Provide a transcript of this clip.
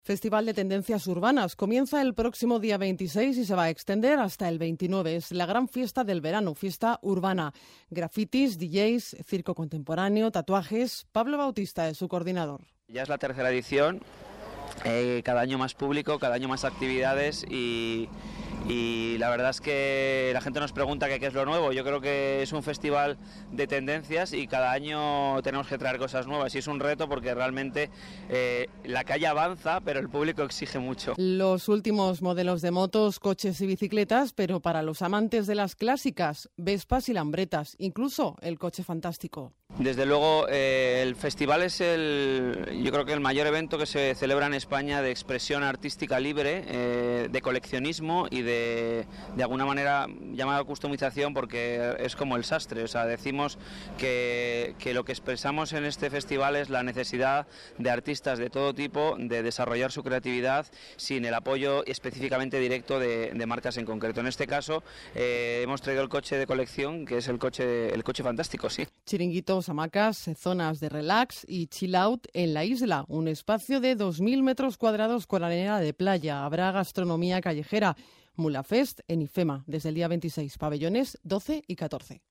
Festival de Tendencias Urbanas. Comienza el próximo día 26 y se va a extender hasta el 29. Es la gran fiesta del verano, fiesta urbana. Grafitis, DJs, circo contemporáneo, tatuajes. Pablo Bautista es su coordinador. Ya es la tercera edición, cada año más público, cada año más actividades y la verdad es que la gente nos pregunta qué es lo nuevo. Yo creo que es un festival de tendencias y cada año tenemos que traer cosas nuevas y es un reto porque realmente la calle avanza, pero el público exige mucho. Los últimos modelos de motos, coches y bicicletas, pero para los amantes de las clásicas, Vespas y Lambretas, incluso el coche fantástico. Desde luego el festival es yo creo que el mayor evento que se celebra en España de expresión artística libre, de coleccionismo y de alguna manera llamada customización, porque es como el sastre. O sea, decimos que lo que expresamos en este festival es la necesidad de artistas de todo tipo de desarrollar su creatividad sin el apoyo específicamente directo de marcas en concreto. En este caso hemos traído el coche de colección, que es el coche fantástico, sí. Chiringuitos, hamacas, zonas de relax y chill out en la isla. Un espacio de 2.000 metros cuadrados con arena de playa. Habrá gastronomía callejera. Mulafest en IFEMA desde el día 26, pabellones 12 y 14.